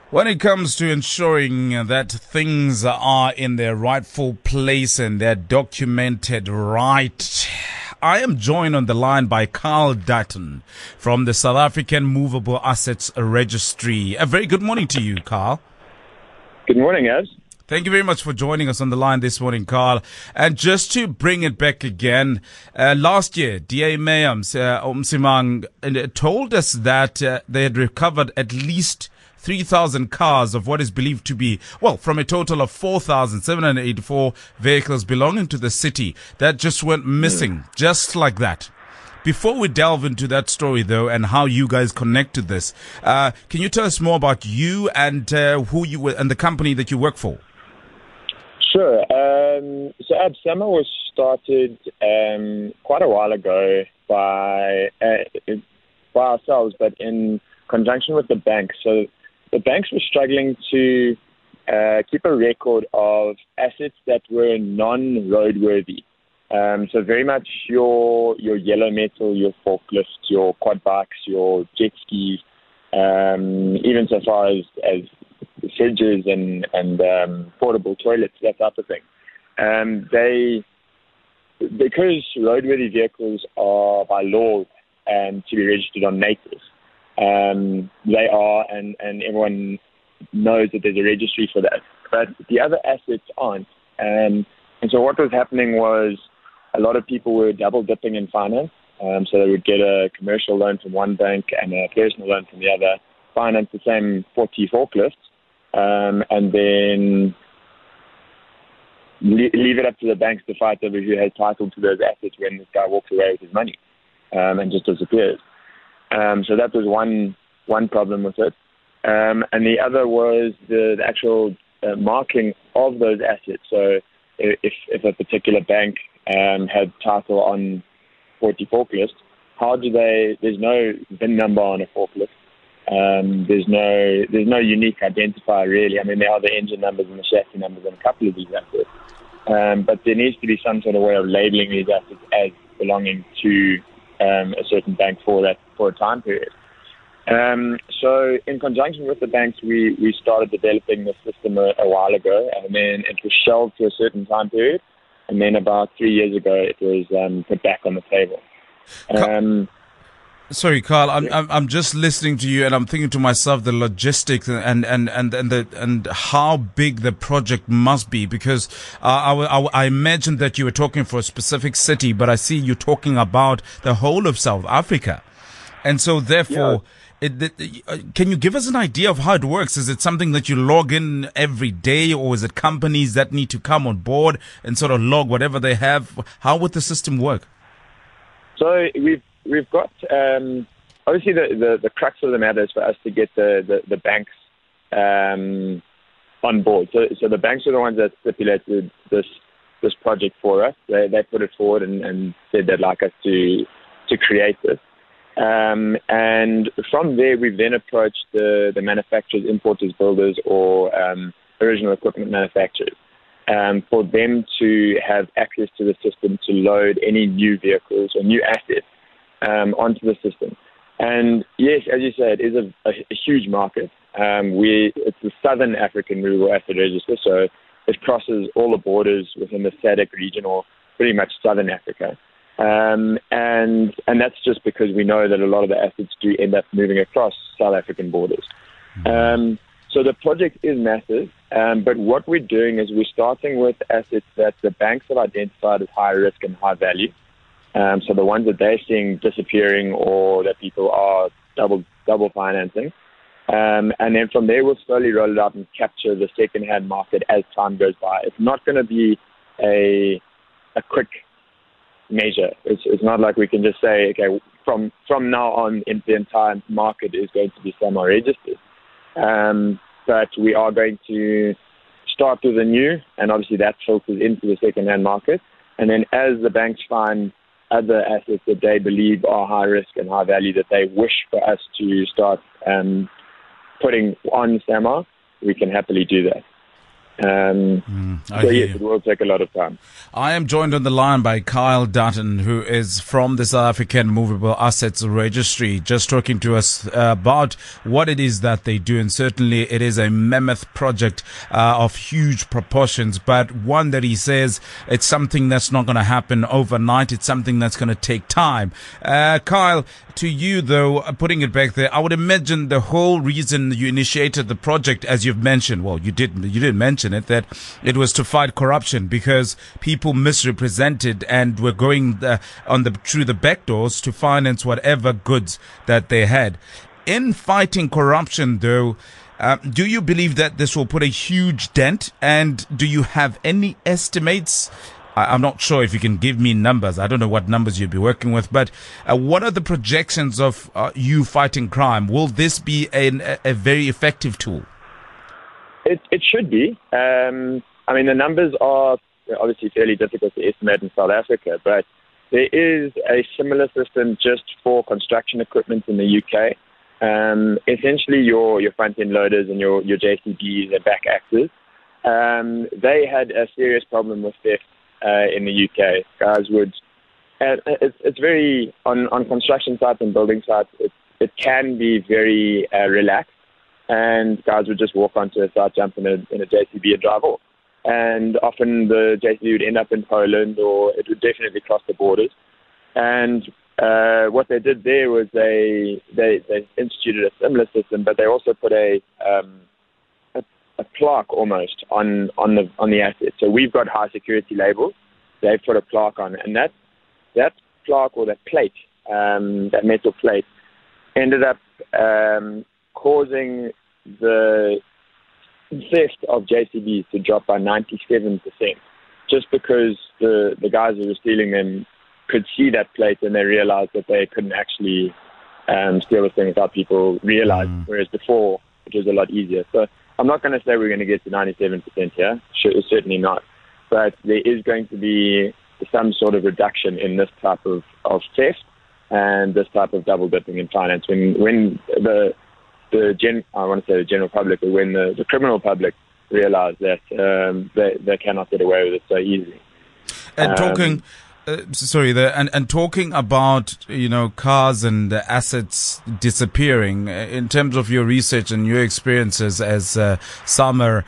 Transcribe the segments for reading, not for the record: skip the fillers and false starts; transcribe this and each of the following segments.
When it comes to ensuring that things are in their rightful place and they're documented right, I am joined on the line by Carl Dutton from the South African Movable Assets Registry. A very good morning to you, Carl. Good morning, Abs. Thank you very much for joining us on the line this morning, Carl. And just to bring it back again, last year, DA Mayor Msimang told us that they had recovered at least 3,000 cars of what is believed to be, well, from a total of 4,784 vehicles belonging to the city that just went missing, just like that. Before we delve into that story, though, and how you guys connect to this, can you tell us more about you and who you were and the company that you work for? Sure. So ABSAMA was started quite a while ago by ourselves, but in conjunction with the banks. So the banks were struggling to keep a record of assets that were non-roadworthy. So very much your yellow metal, your forklifts, your quad bikes, your jet skis, even so far as fridges and portable toilets, that type of thing. Because roadworthy vehicles are by law to be registered on NATIS, they are, and everyone knows that there's a registry for that. But the other assets aren't. And so what was happening was a lot of people were double dipping in finance. So they would get a commercial loan from one bank and a personal loan from the other, finance the same 40 forklifts, and then leave it up to the banks to fight over who has title to those assets when this guy walks away with his money and just disappears. So that was one problem with it. And the other was the actual marking of those assets. So if a particular bank had title on 40 forklifts, there's no VIN number on a forklift. There's no unique identifier really. I mean, there are the engine numbers and the chassis numbers on a couple of these assets. But there needs to be some sort of way of labeling these assets as belonging to a certain bank for a time period. So in conjunction with the banks, we started developing the system a while ago, and then it was shelved for a certain time period, and then about 3 years ago it was put back on the table. Sorry, Carl. I'm just listening to you, and I'm thinking to myself the logistics and how big the project must be. Because I imagine that you were talking for a specific city, but I see you talking about the whole of South Africa, and so therefore, can you give us an idea of how it works? Is it something that you log in every day, or is it companies that need to come on board and sort of log whatever they have? How would the system work? So We've got, obviously the crux of the matter is for us to get the banks on board. So the banks are the ones that stipulated this project for us. They put it forward and said they'd like us to create this. And from there, we've then approached the manufacturers, importers, builders, or original equipment manufacturers for them to have access to the system to load any new vehicles or new assets onto the system. And yes, as you say, it is a huge market. It's the Southern African Movable Asset Register, so it crosses all the borders within the SADC region, or pretty much Southern Africa. And that's just because we know that a lot of the assets do end up moving across South African borders. So the project is massive, but what we're doing is we're starting with assets that the banks have identified as high risk and high value. So the ones that they're seeing disappearing or that people are double financing. And then from there, we'll slowly roll it out and capture the second-hand market as time goes by. It's not going to be a quick measure. It's not like we can just say, okay, from now on, the entire market is going to be semi-registered. But we are going to start with the new, and obviously that filters into the second-hand market. And then as the banks find other assets that they believe are high risk and high value that they wish for us to start putting on SAMA, we can happily do that. Yes, it will take a lot of time. I am joined on the line by Kyle Dutton, who is from the South African Movable Assets Registry, just talking to us about what it is that they do. And certainly it is a mammoth project of huge proportions, but one that he says it's something that's not going to happen overnight. It's something that's going to take time. Kyle, to you, though, putting it back there, I would imagine the whole reason you initiated the project, as you've mentioned, well, you didn't mention it, that it was to fight corruption because people misrepresented and were going through the back doors to finance whatever goods that they had. In fighting corruption, though, do you believe that this will put a huge dent? And do you have any estimates? I'm not sure if you can give me numbers. I don't know what numbers you'd be working with, but what are the projections of you fighting crime? Will this be a very effective tool? It should be. I mean, the numbers are obviously fairly difficult to estimate in South Africa, but there is a similar system just for construction equipment in the UK. Essentially, your front-end loaders and your JCBs and back axes, they had a serious problem with theft in the UK. Guys would, it's very, on construction sites and building sites, it can be very relaxed, and guys would just walk onto a site, jump in a JCB and drive off. And often the JCB would end up in Poland, or it would definitely cross the borders. And what they did there was they instituted a similar system, but they also put a plaque almost on the asset. So we've got high security labels. They put a plaque on, and that plaque or that plate, that metal plate, ended up causing the theft of JCBs to drop by 97%, just because the guys who were stealing them could see that plate and they realized that they couldn't actually steal the thing without people realizing, whereas before it was a lot easier. So I'm not going to say we're going to get to 97% here. Certainly not. But there is going to be some sort of reduction in this type of theft and this type of double dipping in finance. When I want to say the general public, but when the criminal public realize that they cannot get away with it so easily. And talking... and talking about, cars and assets disappearing, in terms of your research and your experiences as SAMA,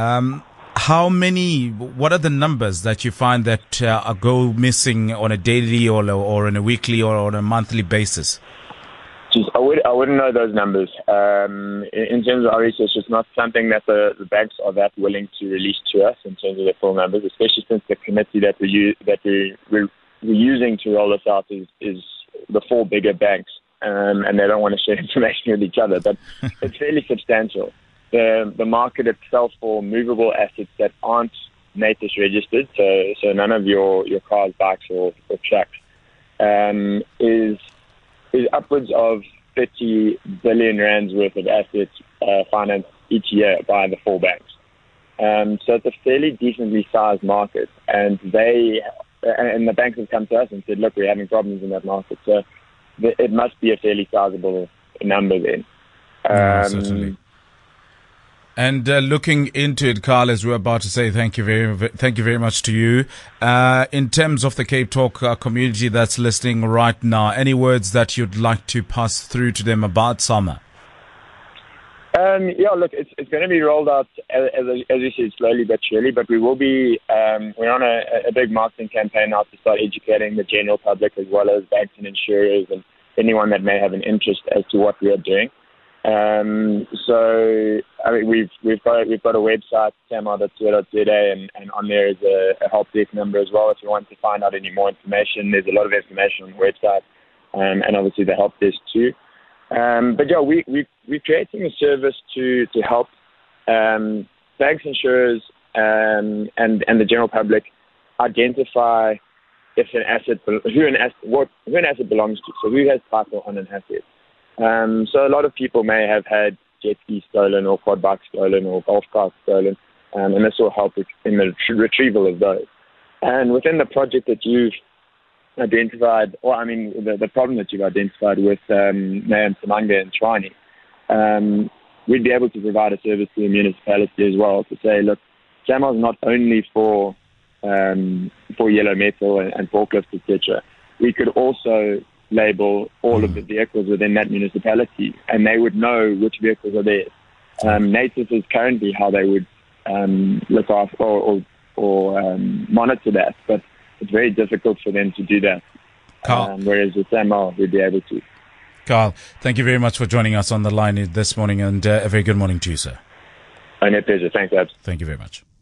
what are the numbers that you find that go missing on a daily or on a weekly or on a monthly basis? I wouldn't know those numbers. In terms of our research, it's not something that the banks are that willing to release to us in terms of the full numbers, especially since the committee that we're using to roll this out is the four bigger banks, and they don't want to share information with each other. But it's fairly substantial. The market itself for movable assets that aren't NATIS registered, so none of your cars, bikes, or trucks, is upwards of 30 billion rands worth of assets financed each year by the four banks. So it's a fairly decently sized market, and the banks have come to us and said, look, we're having problems in that market. So it must be a fairly sizable number then. Certainly. And looking into it, Carl, as we're about to say, thank you very much to you. In terms of the Cape Talk community that's listening right now, any words that you'd like to pass through to them about SAMA? Look, it's going to be rolled out, as you said, slowly but surely, but we will be, we're on a big marketing campaign now to start educating the general public as well as banks and insurers and anyone that may have an interest as to what we are doing. So, I mean, we've got a website, samar.co.za, and on there is a help desk number as well if you want to find out any more information. There's a lot of information on the website, and obviously the help desk too. But yeah, we're creating a service to help banks, insurers, and the general public identify if an asset who an asset belongs to. So who has title on an asset. So a lot of people may have had jet skis stolen or quad bikes stolen or golf carts stolen, and this will help in the retrieval of those. And within the project that you've identified, the problem that you've identified with Mayam Samanga and Tshwane, we'd be able to provide a service to the municipality as well to say, look, SAMR is not only for yellow metal and forklifts, etc. We could also label all of the vehicles within that municipality, and they would know which vehicles are there. Native is currently how they would look after or monitor that, but it's very difficult for them to do that. Whereas with SAMR, we'd be able to. Carl, thank you very much for joining us on the line this morning, and a very good morning to you, sir. My pleasure. Thanks, Abs. Thank you very much.